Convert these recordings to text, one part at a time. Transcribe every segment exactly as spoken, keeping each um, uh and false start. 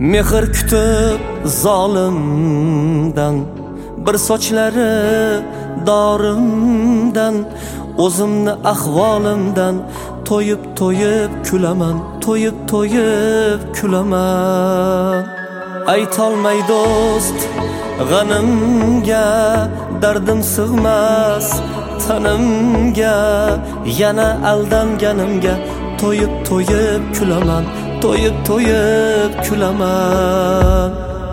Mehr kutib zolimdan, bir sochlari dorimdan, o'zimni ahvolimdan to'yib to'yib kulaman, to'yib to'yib kulaman. Aytolmay do'st g'animga, dardim sig'mas tanimga, yana aldanganimga to'yib to'yib kulaman, to'yib to'yib kulaman.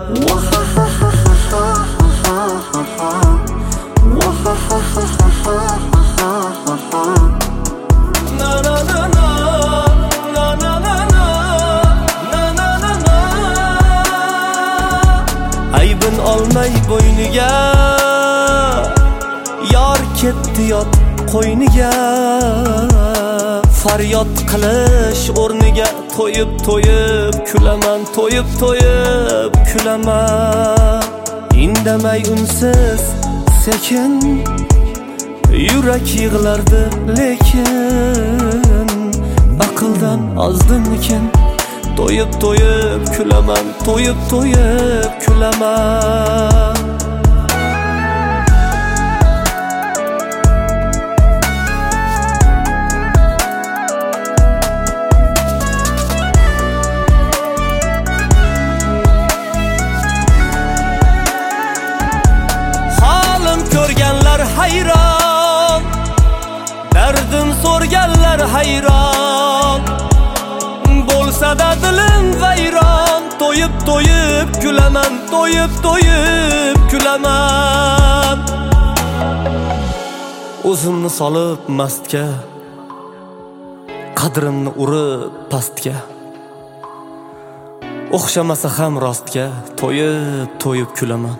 Na na na na, na na na na, na na na na. Aybin olmay bo'yniga, yor ketdi yot qo'yniga, faryod qilish o'rniga to'yib to'yib kulaman, to'yib to'yib kulaman. Indamay unsiz sekin yurak yig'lardi lekin, aqldan ozdimmikin to'yib to'yib kulaman, to'yib to'yib kulaman. Ko'rganlar hayron, dardim so'rganlar hayron, bo'lsa-da dilim vayron. To'yib to'yib kulaman, to'yib to'yib kulaman. O'zimni solib mastga, qadrimni urib pastga, o'xshamasa ham rostga to'yib to'yib kulaman.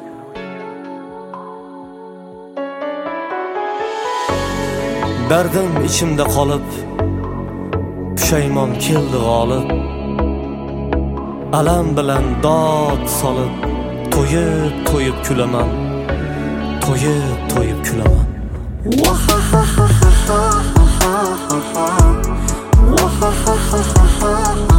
Dardim ichimda qolib, pushaymon keldi g'olib, alam bilan dod solib to'yib to'yib kulaman, to'yib to'yib kulaman. Wahahahaha, wahahahaha.